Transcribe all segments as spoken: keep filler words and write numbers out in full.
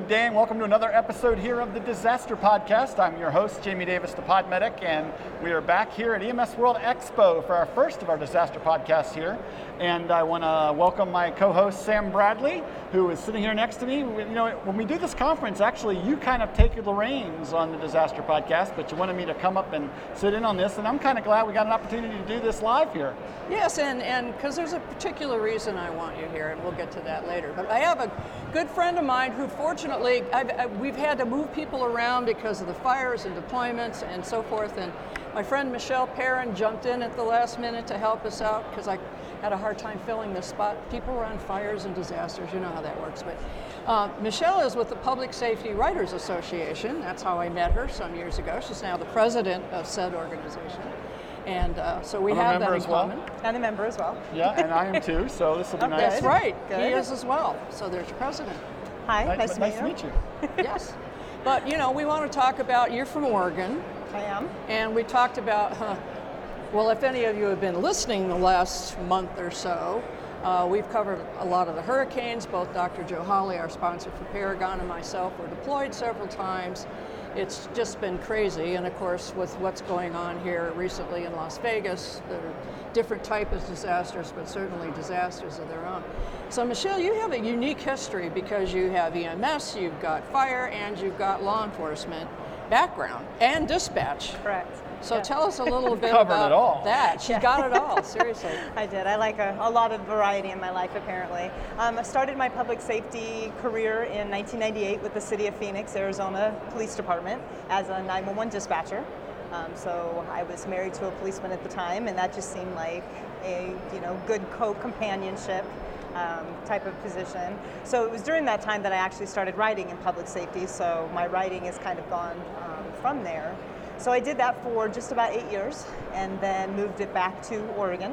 Good day and welcome to another episode here of the Disaster Podcast. I'm your host, Jamie Davis, the Pod Medic, and we are back here at E M S World Expo for our first of our Disaster Podcasts here. And I want to welcome my co-host, Sam Bradley, who is sitting here next to me. You know, when we do this conference, actually, you kind of take the reins on the Disaster Podcast, but you wanted me to come up and sit in on this, and I'm kind of glad we got an opportunity to do this live here. Yes, and and because there's a particular reason I want you here, and we'll get to that later. But I have a good friend of mine who, fortunately, I've, I, we've had to move people around because of the fires and deployments and so forth. And my friend Michelle Perrin jumped in at the last minute to help us out because I had a hard time filling this spot. People were on fires and disasters, you know how that works. But uh, Michelle is with the Public Safety Writers Association. That's how I met her some years ago. She's now the president of said organization. And uh, so we I'm have that in as well. common. And a member as well. Yeah, and I am too, so this will be Oh, nice. that's right. Good. He is as well. So there's your president. Hi, Nice, nice, to, nice meet to you. meet you. Yes. But, you know, we want to talk about, you're from Oregon, I am. and we talked about, huh, well, if any of you have been listening the last month or so, uh, we've covered a lot of the hurricanes. Both Doctor Joe Hawley, our sponsor for Paragon, and myself were deployed several times. It's just been crazy, and of course, with what's going on here recently in Las Vegas, there are different type of disasters, but certainly disasters of their own. So, Michelle, you have a unique history because you have E M S, you've got fire, and you've got law enforcement background and dispatch. Correct. So Yeah. tell us a little bit Covered about it all. that. She Yeah. got it all, seriously. I did. I like a, a lot of variety in my life, apparently. Um, I started my public safety career in nineteen ninety-eight with the City of Phoenix, Arizona Police Department as a nine one one dispatcher. Um, so I was married to a policeman at the time, and that just seemed like a you know good co-companionship um, type of position. So it was during that time that I actually started writing in public safety. So my writing has kind of gone um, from there. So I did that for just about eight years and then moved it back to Oregon.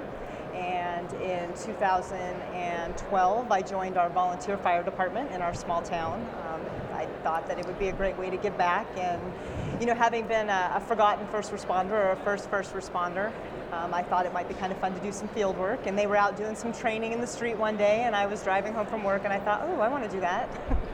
And in two thousand twelve, I joined our volunteer fire department in our small town. Um, I thought that it would be a great way to give back. And, you know, having been a, a forgotten first responder or a first first responder, um, I thought it might be kind of fun to do some field work. And they were out doing some training in the street one day, and I was driving home from work, and I thought, oh, I want to do that.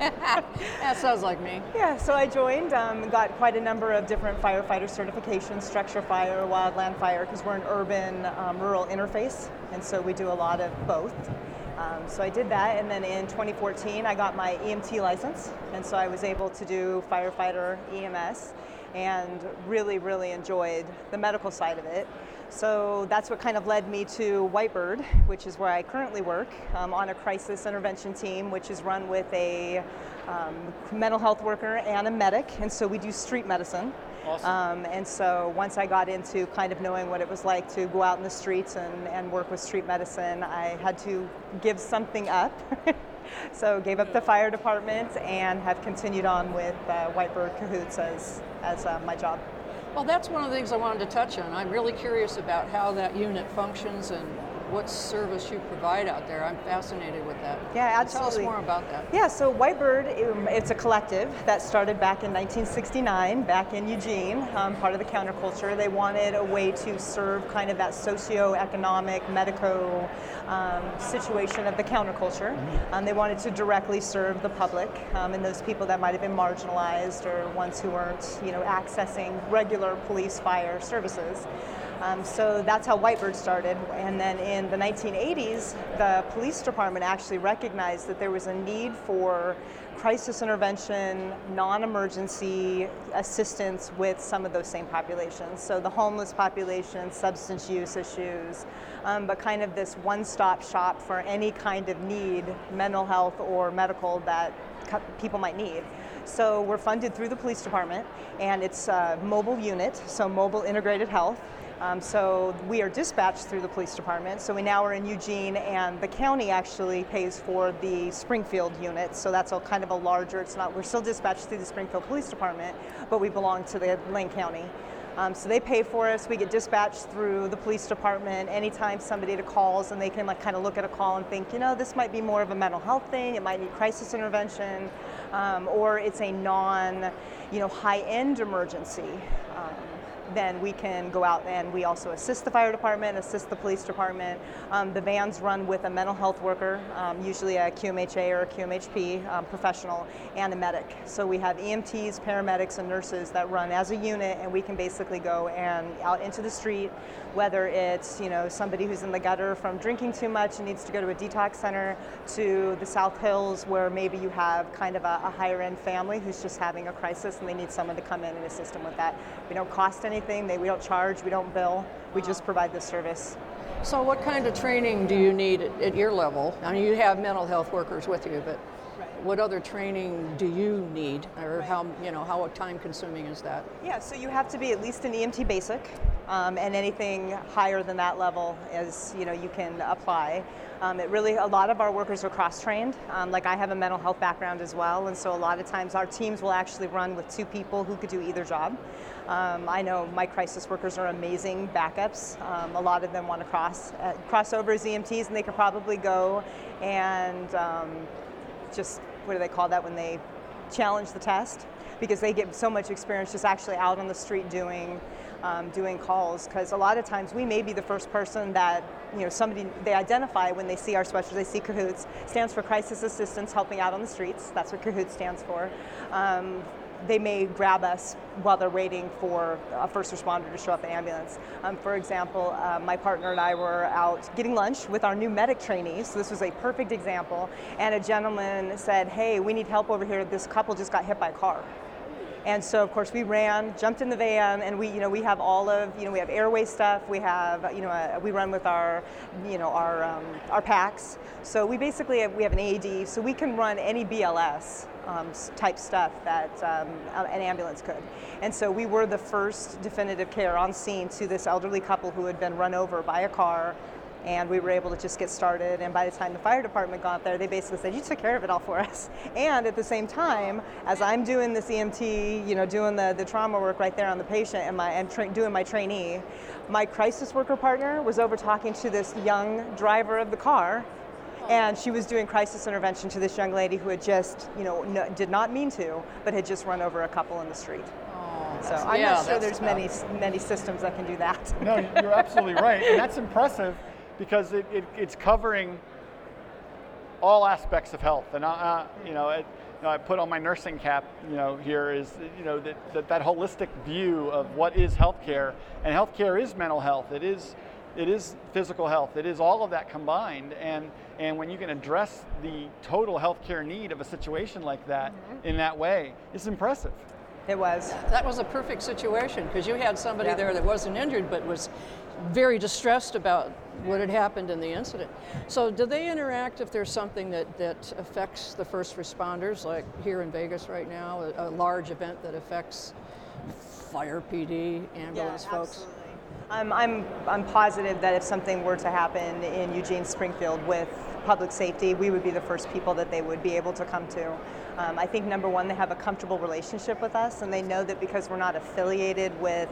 That sounds like me. Yeah, so I joined, um, got quite a number of different firefighter certifications, structure fire, wildland fire, because we're an urban um, rural interface, and so we do a lot of both. Um, so I did that, and then in twenty fourteen I got my E M T license, and so I was able to do firefighter E M S, and really, really enjoyed the medical side of it. So that's what kind of led me to Whitebird, which is where I currently work, um, on a crisis intervention team, which is run with a um, mental health worker and a medic, and so we do street medicine. Awesome. Um, and so once I got into kind of knowing what it was like to go out in the streets and, and work with street medicine, I had to give something up. So gave up the fire department and have continued on with uh, Whitebird Cahoots as, as uh, my job. Well, that's one of the things I wanted to touch on. I'm really curious about how that unit functions and what service you provide out there. I'm fascinated with that. Yeah, Tell absolutely. us more about that. Yeah, so Whitebird, um, it's a collective that started back in nineteen sixty-nine, back in Eugene, um, part of the counterculture. They wanted a way to serve kind of that socio-economic, medico um, situation of the counterculture. Mm-hmm. Um, they wanted to directly serve the public um, and those people that might have been marginalized or ones who weren't, you know, accessing regular police fire services. Um, so that's how Whitebird started. And then in the nineteen eighties, the police department actually recognized that there was a need for crisis intervention, non-emergency assistance with some of those same populations. So the homeless population, substance use issues, um, but kind of this one-stop shop for any kind of need, mental health or medical, that co- people might need. So we're funded through the police department, and it's a mobile unit, so mobile integrated health. Um, so we are dispatched through the police department. So we now are in Eugene, and the county actually pays for the Springfield unit. So that's a kind of a larger, it's not, we're still dispatched through the Springfield Police Department, but we belong to the Lane County. Um, so they pay for us. We get dispatched through the police department anytime somebody calls, and they can like kind of look at a call and think, you know, this might be more of a mental health thing. It might need crisis intervention, um, or it's a non, you know, high-end emergency. Um, then we can go out and we also assist the fire department, assist the police department. Um, the vans run with a mental health worker, um, usually a Q M H A or a Q M H P um, professional, and a medic. So we have E M Ts, paramedics, and nurses that run as a unit, and we can basically go and out into the street, whether it's, you know, somebody who's in the gutter from drinking too much and needs to go to a detox center, to the South Hills where maybe you have kind of a, a higher end family who's just having a crisis and they need someone to come in and assist them with that. We don't cost anything, they, we don't charge, we don't bill, we just provide this service. So what kind of training do you need at, at your level? I mean, you have mental health workers with you, but what other training do you need, or how, you know, how time consuming is that? Yeah, so you have to be at least an E M T basic, um, and anything higher than that level is, you know, you can apply. Um, it really, a lot of our workers are cross-trained. Um, like I have a mental health background as well, and so a lot of times our teams will actually run with two people who could do either job. Um, I know my crisis workers are amazing backups. Um, a lot of them want to cross, uh, cross over as E M Ts, and they could probably go and um, just, what do they call that when they challenge the test? Because they get so much experience just actually out on the street doing um, doing calls. Because a lot of times we may be the first person that, you know, somebody, they identify when they see our sweatshirts, they see CAHOOTS, stands for Crisis Assistance Helping Out on the Streets. That's what CAHOOTS stands for. Um, they may grab us while they're waiting for a first responder to show up in ambulance. Um, for example, uh, my partner and I were out getting lunch with our new medic trainees, so this was a perfect example, and a gentleman said, hey, we need help over here, this couple just got hit by a car. And so, of course, we ran, jumped in the van, and we, you know, we have all of, you know, we have airway stuff. We have, you know, uh, we run with our, you know, our um, our packs. So we basically have, we have an A E D, so we can run any B L S um, type stuff that um, an ambulance could. And so we were the first definitive care on scene to this elderly couple who had been run over by a car. And we were able to just get started, and by the time the fire department got there, they basically said, you took care of it all for us. And at the same time, as I'm doing this E M T, you know, doing the, the trauma work right there on the patient, and my, and tra- doing my trainee, my crisis worker partner was over talking to this young driver of the car, and she was doing crisis intervention to this young lady who had just, you know, no, did not mean to, but had just run over a couple in the street. So I'm yeah, not sure that's there's many many systems that can do that. No, you're absolutely right, and that's impressive, because it, it, it's covering all aspects of health. And uh, you know, it, you know, I put on my nursing cap, you know, here is, you know, that, that that holistic view of what is healthcare, and healthcare is mental health. It is it is physical health. It is all of that combined. And and when you can address the total healthcare need of a situation like that mm-hmm. in that way, it's impressive. It was. That was a perfect situation, because you had somebody yeah. there that wasn't injured but was very distressed about what had happened in the incident. So do they interact if there's something that, that affects the first responders, like here in Vegas right now, a, a large event that affects fire P D, ambulance yeah, folks? Absolutely. I'm, I'm, I'm positive that if something were to happen in Eugene Springfield with public safety, we would be the first people that they would be able to come to. Um, I think number one, they have a comfortable relationship with us, and they know that because we're not affiliated with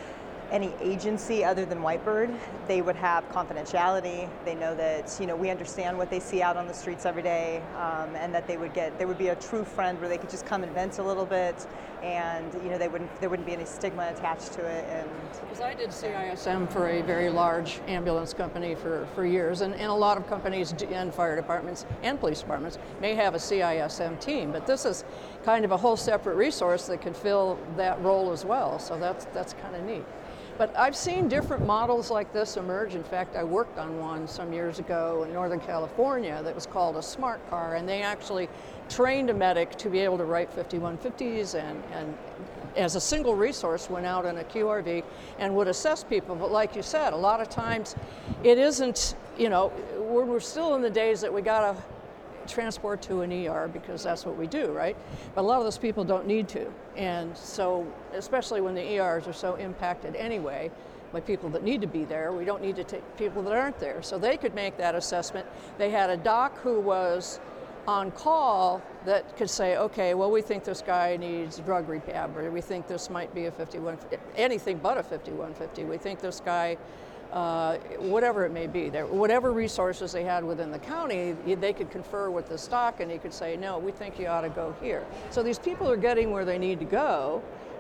any agency other than Whitebird, they would have confidentiality. They know that, you know, we understand what they see out on the streets every day, um, and that they would get, they would be a true friend where they could just come and vent a little bit, and, you know, they wouldn't, there wouldn't be any stigma attached to it. And because I did C I S M for a very large ambulance company for, for years, and, and a lot of companies do, and fire departments and police departments may have a C I S M team, but this is kind of a whole separate resource that can fill that role as well. So that's that's kind of neat. But I've seen different models like this emerge. In fact, I worked on one some years ago in Northern California that was called a smart car, and they actually trained a medic to be able to write fifty-one fifties and, and as a single resource went out in a Q R V and would assess people. But like you said, a lot of times it isn't, you know, we're, we're still in the days that we gotta transport to an E R because that's what we do, right? But a lot of those people don't need to. And so, especially when the E Rs are so impacted anyway by people that need to be there, we don't need to take people that aren't there. So they could make that assessment. They had a doc who was on call that could say, okay, well, we think this guy needs drug rehab, or we think this might be a fifty-one, anything but a fifty-one fifty. We think this guy, Uh, whatever it may be, there, whatever resources they had within the county, they could confer with the stock, and he could say, no, we think you ought to go here. So these people are getting where they need to go,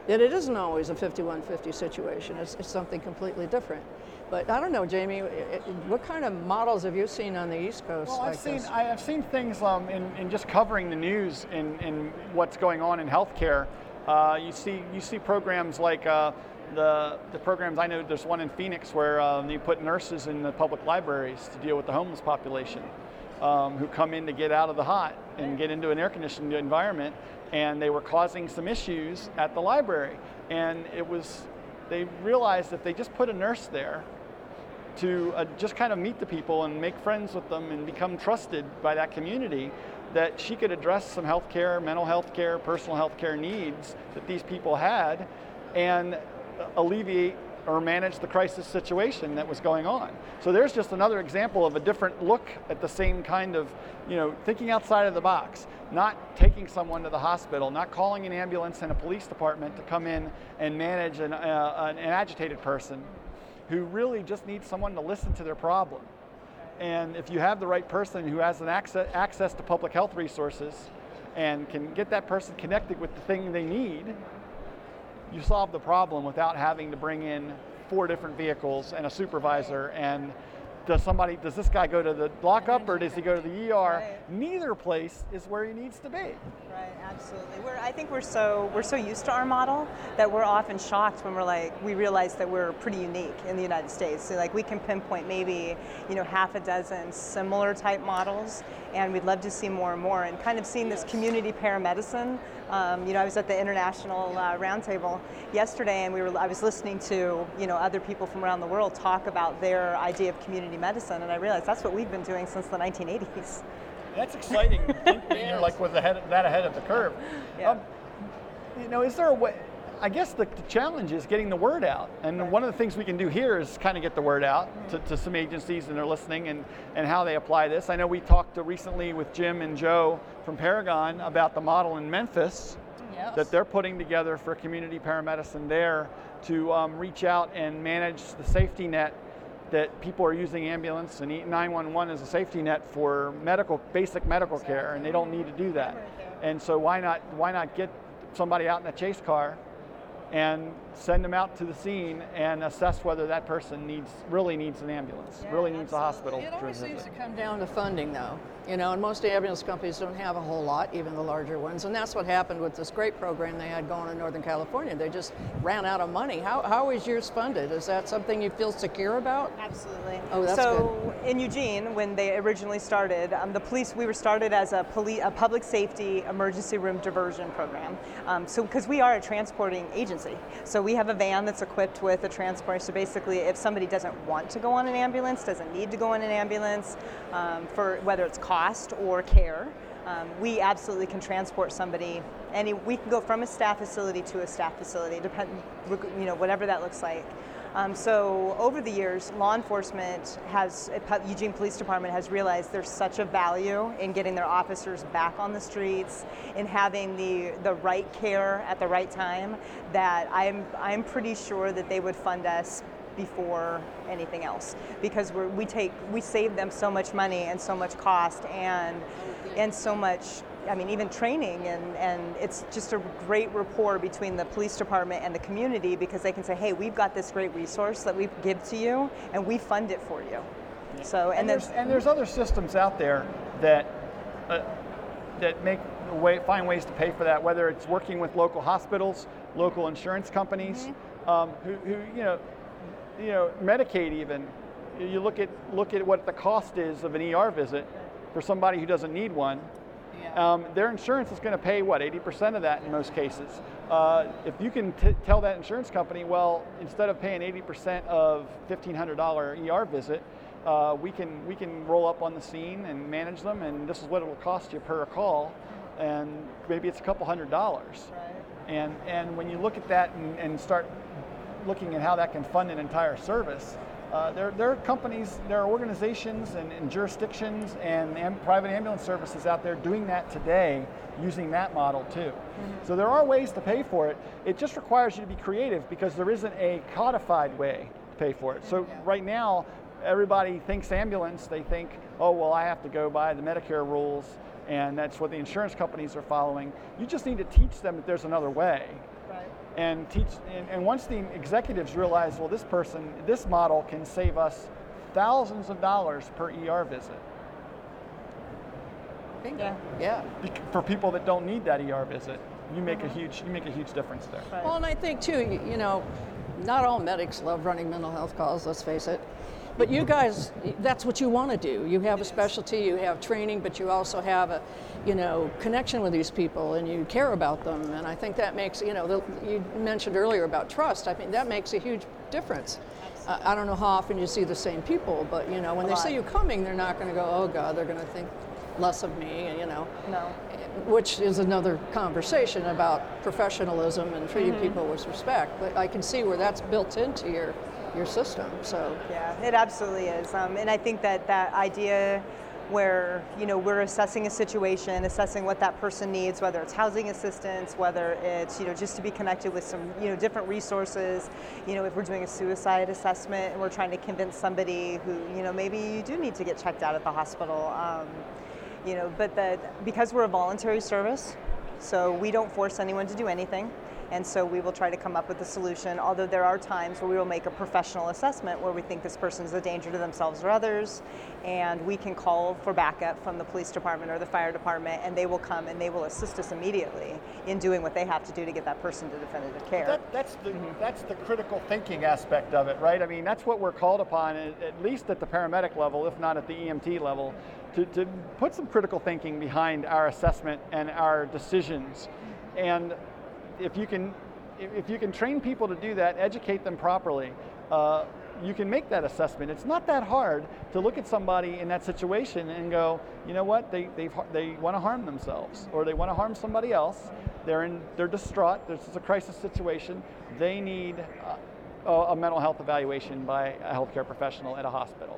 that it isn't always a fifty-one fifty situation. It's, it's something completely different. But I don't know, Jamie, it, what kind of models have you seen on the East Coast? Well, like I've seen this? I, I've seen things um, in, in just covering the news in, in what's going on in healthcare. Uh, you see you see programs like uh, the the programs. I know there's one in Phoenix where uh, you put nurses in the public libraries to deal with the homeless population, um, who come in to get out of the hot and get into an air conditioned environment, and they were causing some issues at the library, and it was they realized if they just put a nurse there to uh, just kind of meet the people and make friends with them and become trusted by that community, that she could address some health care, mental health care, personal health care needs that these people had, and alleviate or manage the crisis situation that was going on. So there's just another example of a different look at the same kind of, you know, thinking outside of the box, not taking someone to the hospital, not calling an ambulance and a police department to come in and manage an, uh, an agitated person who really just needs someone to listen to their problem. And if you have the right person who has an access, access to public health resources and can get that person connected with the thing they need, you solve the problem without having to bring in four different vehicles and a supervisor. And does somebody, does this guy go to the lockup or does he go to the E R? Right. Neither place is where he needs to be. Right, absolutely. We're, I think we're so we're so used to our model that we're often shocked when we're like we realize that we're pretty unique in the United States. So like we can pinpoint maybe you know half a dozen similar type models, and we'd love to see more and more. And kind of seeing this community paramedicine. Um, you know, I was at the international uh, roundtable yesterday, and we were I was listening to you know other people from around the world talk about their idea of community medicine, and I realized that's what we've been doing since the nineteen eighties. That's exciting. You're like was ahead that ahead of the curve. Yeah. Um, you know, is there a way? I guess the, the challenge is getting the word out, and Right. one of the things we can do here is kind of get the word out to, to some agencies and they're listening and, and how they apply this. I know we talked recently with Jim and Joe from Paragon about the model in Memphis Yes. that they're putting together for community paramedicine there to um, reach out and manage the safety net that people are using ambulance and nine one one as a safety net for medical, basic medical care, and they don't need to do that. And so why not why not get somebody out in a chase car and send them out to the scene and assess whether that person needs really needs an ambulance, Yeah, really needs a absolutely. hospital. It always visit. seems to come down to funding, though. You know, and most ambulance companies don't have a whole lot, even the larger ones. And that's what happened with this great program they had going in Northern California. They just ran out of money. How, how is yours funded? Is that something you feel secure about? Absolutely. Oh, that's so in Eugene, when they originally started, um, the police, we were started as a, poli- a public safety emergency room diversion program. Um, so because we are a transporting agency. So we have a van that's equipped with a transporter. So basically, if somebody doesn't want to go on an ambulance, doesn't need to go on an ambulance, um, for whether it's cost or care, um, we absolutely can transport somebody. Any, we can go from a staff facility to a staff facility, depend, you know, whatever that looks like. Um, so over the years, law enforcement has, Eugene Police Department has realized there's such a value in getting their officers back on the streets, in having the, the right care at the right time, that I'm, I'm pretty sure that they would fund us before anything else, because we're, we take we save them so much money and so much cost and and so much, I mean, even training, and, and it's just a great rapport between the police department and the community, because they can say, hey, we've got this great resource that we give to you and we fund it for you. So and, And then there's, and there's other systems out there that uh, that make a way, find ways to pay for that, whether it's working with local hospitals, local insurance companies, mm-hmm. um, who, who you know, you know, Medicaid even. You look at look at what the cost is of an E R visit for somebody who doesn't need one. Yeah. Um, their insurance is going to pay what eighty percent of that in most cases. Uh, if you can t- tell that insurance company, well, instead of paying eighty percent of fifteen hundred dollars E R visit, uh, we can we can roll up on the scene and manage them, and this is what it will cost you per call, and maybe it's a couple hundred dollars. Right. And and when you look at that and, and start looking at how that can fund an entire service, uh, there, there are companies, there are organizations and, and jurisdictions and am, private ambulance services out there doing that today using that model too. Mm-hmm. So there are ways to pay for it. It just requires you to be creative, because there isn't a codified way to pay for it. So Yeah. right now, everybody thinks ambulance, they think, oh, well, I have to go by the Medicare rules, and that's what the insurance companies are following. You just need to teach them that there's another way. Right. and teach. And, and once the executives realize, well, this person, this model can save us thousands of dollars per E R visit. Yeah. Yeah. For people that don't need that E R visit, you make mm-hmm. a huge you make a huge difference there. Right. Well, and I think too, you, you know, not all medics love running mental health calls. Let's face it. But you guys, that's what you want to do. You have a specialty, you have training, but you also have a, you know, connection with these people, and you care about them. And I think that makes, you know, the, you mentioned earlier about trust. I mean, that makes a huge difference. Uh, I don't know how often you see the same people, but you know, when they see you coming, they're not going to go, oh God, they're going to think less of me, you know. No. Which is another conversation about professionalism and treating mm-hmm. people with respect. But I can see where that's built into your your system. So yeah, it absolutely is. Um, and I think that that idea where, you know, we're assessing a situation, assessing what that person needs, whether it's housing assistance, whether it's, you know, just to be connected with some, you know, different resources. You know, if we're doing a suicide assessment and we're trying to convince somebody who, you know, maybe you do need to get checked out at the hospital. Um, you know, but that because we're a voluntary service, so we don't force anyone to do anything. And so we will try to come up with a solution, although there are times where we will make a professional assessment where we think this person is a danger to themselves or others, and we can call for backup from the police department or the fire department, and they will come and they will assist us immediately in doing what they have to do to get that person to definitive care. That, that's, the, mm-hmm. that's the critical thinking aspect of it, right? I mean, that's what we're called upon, at least at the paramedic level, if not at the E M T level, to, to put some critical thinking behind our assessment and our decisions. And if you can, if you can train people to do that, educate them properly, uh, you can make that assessment. It's not that hard to look at somebody in that situation and go, you know what, they they they want to harm themselves, or they want to harm somebody else. They're in, they're distraught. This is a crisis situation. They need a, a mental health evaluation by a healthcare professional at a hospital.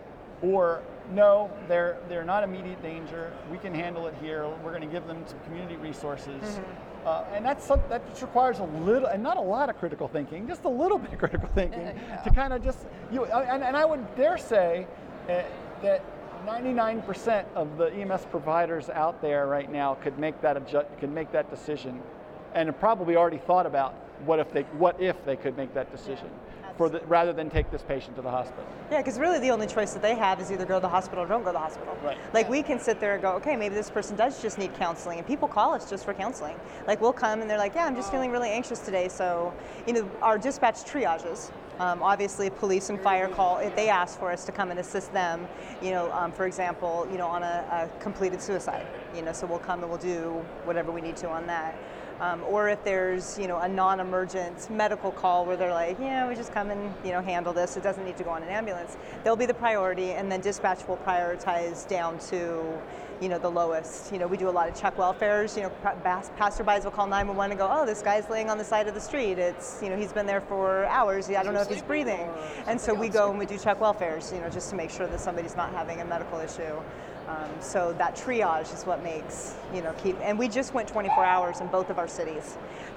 Or no, they're they're not immediate danger. We can handle it here. We're going to give them some community resources. Mm-hmm. Uh, and that's that just requires a little, and not a lot of critical thinking, just a little bit of critical thinking yeah. to kind of just, you. And, and I would dare say uh, that ninety-nine percent of the E M S providers out there right now could make that adju- could make that decision, and have probably already thought about what if they what if they could make that decision. Yeah. For the, rather than take this patient to the hospital. Yeah, because really the only choice that they have is either go to the hospital or don't go to the hospital. Right. Like yeah. we can sit there and go, okay, maybe this person does just need counseling, and people call us just for counseling. Like we'll come and they're like, yeah, I'm just feeling really anxious today. So, you know, our dispatch triages, um, obviously police and fire call, if they ask for us to come and assist them, you know, um, for example, you know, on a, a completed suicide, you know, so we'll come and we'll do whatever we need to on that. Um, or if there's, you know, a non-emergent medical call where they're like, yeah, we just come and, you know, handle this. It doesn't need to go on an ambulance. They'll be the priority, and then dispatch will prioritize down to, you know, the lowest. You know, we do a lot of check welfares. You know, passerbys will call nine one one and go, oh, this guy's laying on the side of the street. It's, you know, he's been there for hours. I don't know if he's breathing. And so we go and we do check welfares, you know, just to make sure that somebody's not having a medical issue. Um, so that triage is what makes, you know, keep, and we just went twenty-four hours in both of our cities.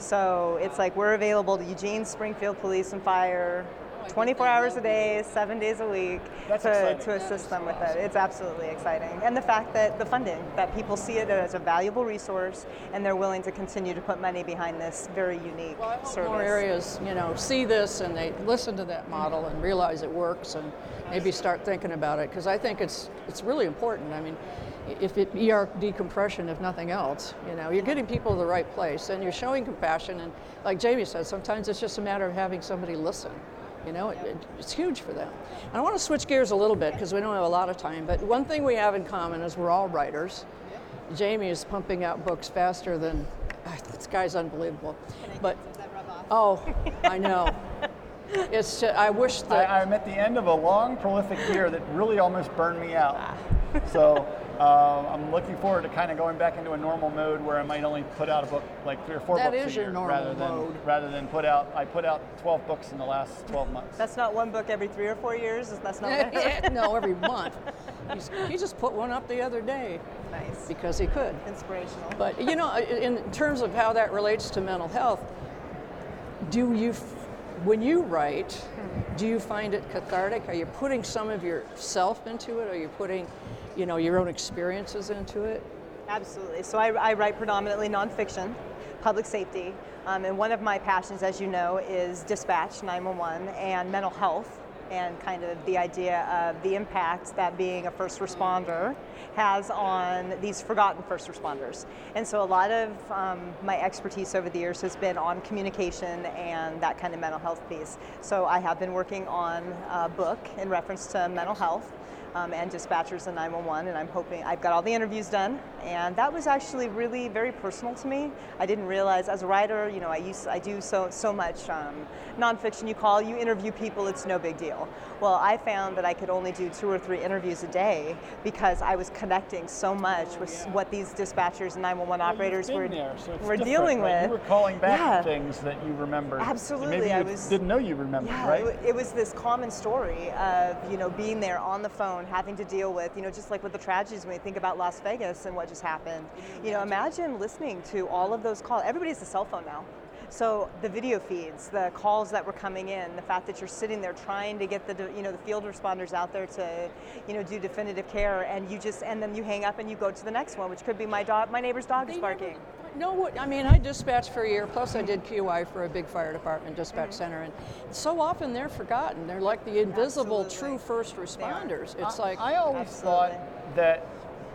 So it's like we're available to Eugene, Springfield Police and Fire, twenty-four hours a day, seven days a week to, to assist them with it. It's absolutely exciting. And the fact that the funding, that people see it as a valuable resource and they're willing to continue to put money behind this very unique well, I hope service. More areas, you know, see this and they listen to that model and realize it works and maybe start thinking about it, because I think it's it's really important. I mean, if it E R decompression, if nothing else, you know, you're getting people to the right place and you're showing compassion, and like Jamie said, sometimes it's just a matter of having somebody listen. You know, it, it, it's huge for them. And I want to switch gears a little bit because we don't have a lot of time, but one thing we have in common is we're all writers. Jamie is pumping out books faster than, this guy's unbelievable. But, oh, I know. It's just, I wish that. I, I'm at the end of a long, prolific year that really almost burned me out. So uh, I'm looking forward to kind of going back into a normal mode where I might only put out a book, like three or four that books is a year, your normal rather than mode. rather than put out. I put out twelve books in the last twelve months. That's not one book every three or four years. That's not. yeah, no, every month. He's, he just put one up the other day. Nice. Because he could. Inspirational. But you know, in terms of how that relates to mental health, do you, when you write, do you find it cathartic? Are you putting some of yourself into it? Are you putting, you know, your own experiences into it? Absolutely. So I, I write predominantly nonfiction, public safety. Um, and one of my passions, as you know, is dispatch nine one one and mental health, and kind of the idea of the impact that being a first responder has on these forgotten first responders. And so a lot of um, my expertise over the years has been on communication and that kind of mental health piece. So I have been working on a book in reference to mental health um, and dispatchers and nine one one, and I'm hoping, I've got all the interviews done, and that was actually really very personal to me. I didn't realize, as a writer, you know, I use I do so so much um, nonfiction. You call, you interview people, it's no big deal. Well, I found that I could only do two or three interviews a day because I was connecting so much oh, with yeah. what these dispatchers and nine one one well, operators were, there, so were dealing right? with. You were calling back yeah. things that you remembered. Absolutely. Maybe you I was, didn't know you remembered, yeah, right? It, it was this common story of, you know, being there on the phone, having to deal with, you know, just like with the tragedies when you think about Las Vegas and what just happened. You know, imagine listening to all of those calls. Everybody has a cell phone now. So the video feeds, the calls that were coming in, the fact that you're sitting there trying to get the, you know, the field responders out there to, you know, do definitive care, and you just, and then you hang up and you go to the next one, which could be my dog, my neighbor's dog is barking. No, what I mean, I dispatched for a year, plus I did Q I for a big fire department dispatch mm-hmm. center, and so often they're forgotten. They're like the invisible Absolutely. true first responders. It's I, like I always Absolutely. thought that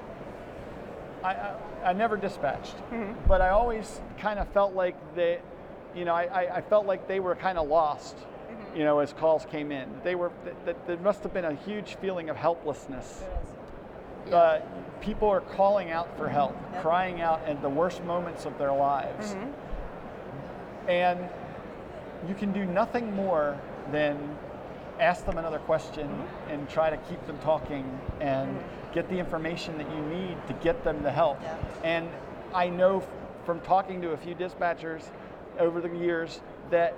I, I, I never dispatched, mm-hmm. but I always kind of felt like they, you know, I, I felt like they were kind of lost, mm-hmm. you know, as calls came in. They were, that, that there must have been a huge feeling of helplessness. Yeah. Uh, people are calling out for help, yep. crying out at the worst moments of their lives. Mm-hmm. And you can do nothing more than ask them another question mm-hmm. and try to keep them talking and mm-hmm. get the information that you need to get them the help. Yep. And I know f- from talking to a few dispatchers over the years that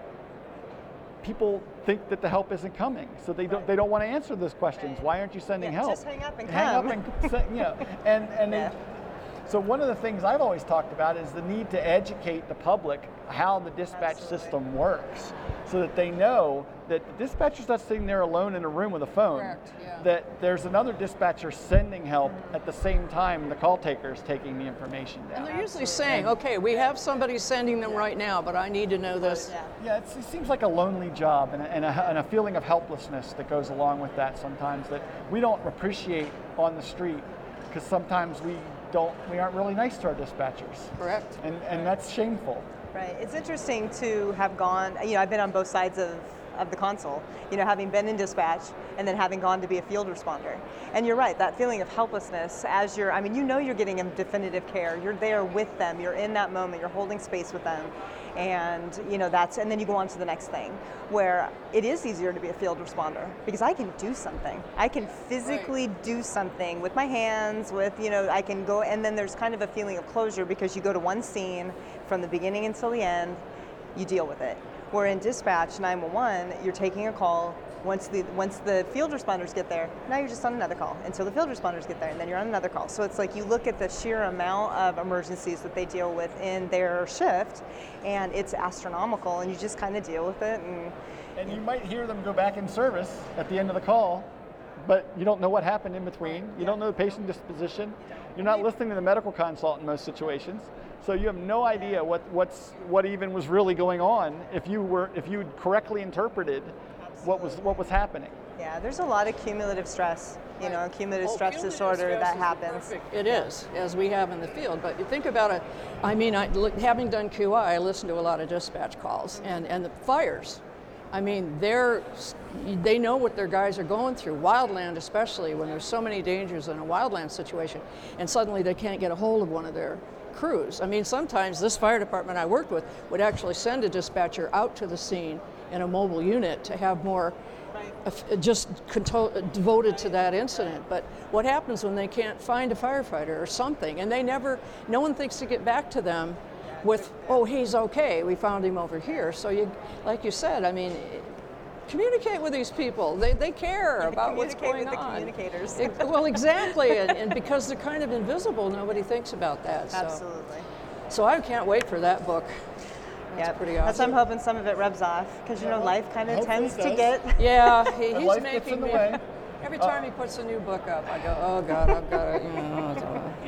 people think that the help isn't coming, so they don't. Right. They don't want to answer those questions. Right. Why aren't you sending yeah, help? Just hang up and hang come. up and se- you know. And and yeah. they, so one of the things I've always talked about is the need to educate the public how the dispatch Absolutely. system works, so that they know that the dispatcher's not sitting there alone in a room with a phone. Correct, yeah. That there's another dispatcher sending help at the same time the call taker is taking the information down. And they're usually saying, okay, we have somebody sending them right now, but I need to know this. Yeah. Yeah, it's, it seems like a lonely job and a, and, a, and a feeling of helplessness that goes along with that sometimes that we don't appreciate on the street, because sometimes we don't, we aren't really nice to our dispatchers. Correct. And and that's shameful. Right. It's interesting to have gone, you know, I've been on both sides of, of the console, you know, having been in dispatch and then having gone to be a field responder. And you're right, that feeling of helplessness as you're, I mean, you know you're getting them definitive care. You're there with them. You're in that moment. You're holding space with them. And, you know, that's, and then you go on to the next thing, where it is easier to be a field responder because I can do something. I can physically right. do something with my hands, with, you know, I can go, and then there's kind of a feeling of closure because you go to one scene from the beginning until the end, you deal with it. Where in dispatch nine one one, you're taking a call. Once the once the field responders get there, now you're just on another call until the field responders get there, and then you're on another call. So it's like you look at the sheer amount of emergencies that they deal with in their shift, and it's astronomical, and you just kind of deal with it. And, And you might hear them go back in service at the end of the call, but you don't know what happened in between. You yeah. don't know the patient disposition. You're not listening to the medical consult in most situations. So you have no idea what what's what even was really going on if you were if you correctly interpreted Absolutely. what was what was happening. Yeah, there's a lot of cumulative stress, you Right. know, cumulative Oh, stress cumulative disorder stress that is the happens. perfect- It is, as we have in the field. But you think about it, I mean, I, look, having done Q I, I listen to a lot of dispatch calls, and, and the fires. I mean, they're, they know what their guys are going through, wildland especially, when there's so many dangers in a wildland situation, and suddenly they can't get a hold of one of their crews. I mean, sometimes this fire department I worked with would actually send a dispatcher out to the scene in a mobile unit to have more uh, just control, devoted to that incident. But what happens when they can't find a firefighter or something, and they never, no one thinks to get back to them with, oh, he's okay, we found him over here. So you, like you said, I mean, communicate with these people. They they care about what's going with the on. communicators. It, well, exactly, and, and because they're kind of invisible, nobody thinks about that. So. Absolutely. So I can't wait for that book. That's Yep. pretty That's awesome. I'm hoping some of it rubs off, because you Yeah, know well, life kind of hopefully tends it to does. get. Yeah, he, But he's life gets making in the me. way. Every time he puts a new book up, I go, oh God, I've got to. You know,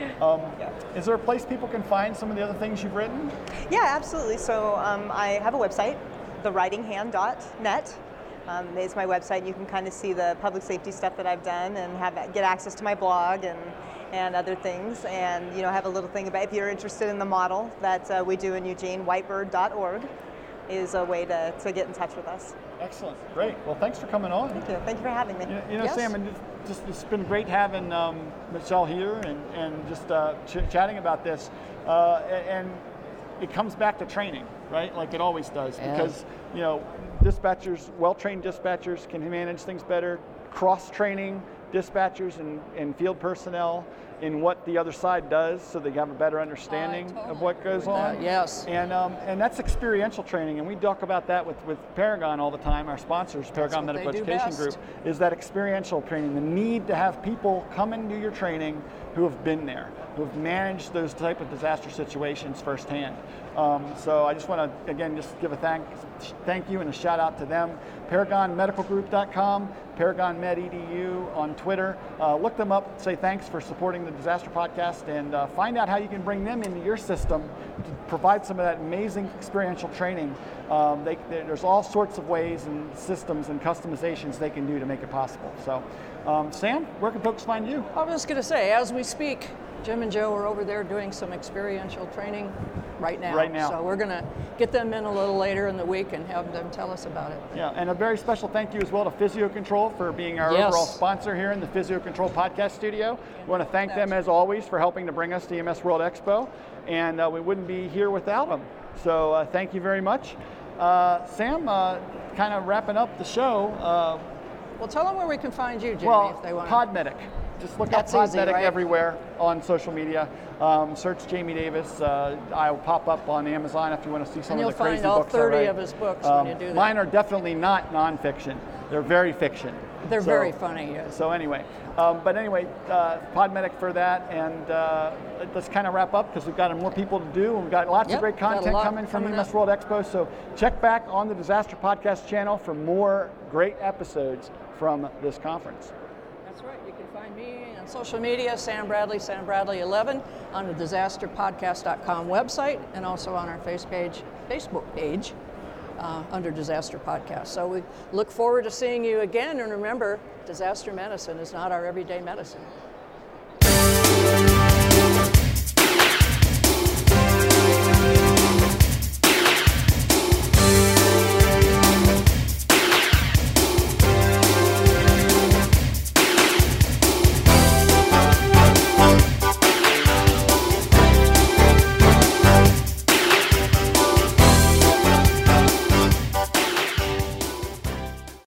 Um, Yeah. Is there a place people can find some of the other things you've written? Yeah, absolutely. So um, I have a website, the writing hand dot net. Um, it's my website. You can kind of see the public safety stuff that I've done and have get access to my blog and and other things. And you know, have a little thing about if you're interested in the model that uh, we do in Eugene, whitebird dot org is a way to, to get in touch with us. Excellent, great. Well, thanks for coming on. Thank you. Thank you for having me. You know, you know Yes. Sam, and just, just it's been great having um, Michelle here and, and just uh, ch- chatting about this. Uh, and it comes back to training, right? Like it always does, Yeah. because you know, dispatchers, well-trained dispatchers can manage things better. Cross-training dispatchers and, and field personnel in what the other side does, so they have a better understanding totally of what agree goes with on. that, yes. And um, and that's experiential training, and we talk about that with, with Paragon all the time. Our sponsors, Paragon what Medical they do Education best. Group, is that experiential training. The need to have people come and do your training who have been there, who have managed those type of disaster situations firsthand. Um, so I just want to again just give a thank thank you and a shout out to them. Paragon Medical Group dot com, Paragon Med E D U on Twitter. Uh, look them up. Say thanks for supporting the Disaster Podcast, and uh, find out how you can bring them into your system to provide some of that amazing experiential training. Um, they, they, there's all sorts of ways and systems and customizations they can do to make it possible. So, um, Sam, where can folks find you? I was just going to say, as we speak, Jim and Joe are over there doing some experiential training right now. Right now. So we're going to get them in a little later in the week and have them tell us about it. Yeah, and a very special thank you as well to Physio Control for being our Yes. overall sponsor here in the Physio Control Podcast Studio. We want to thank them as always for helping to bring us to E M S World Expo, and uh, we wouldn't be here without them. So uh, thank you very much. Uh, Sam, uh, kind of wrapping up the show. Uh, Well, tell them where we can find you, Jimmy, well, if they want. Podmedic. Just look That's up easy, Podmedic right? everywhere on social media. Um, search Jamie Davis. Uh, I'll pop up on Amazon if you want to see some And of you'll the crazy find all books I thirty write. of his books Um, when you do that. Mine are definitely not nonfiction. They're very fiction. They're So- very funny, yes. So anyway, um, but anyway, uh, Podmedic for that, and uh, let's kind of wrap up because we've got more people to do, and we've got lots Yep, of great got a content lot coming from E coming M S up. World Expo. So check back on the Disaster Podcast channel for more great episodes from this conference. That's right. You can find me on social media, Sam Bradley, Sam Bradley eleven, on the disaster podcast dot com website, and also on our face page, Facebook page uh, under Disaster Podcast. So we look forward to seeing you again, and remember, disaster medicine is not our everyday medicine.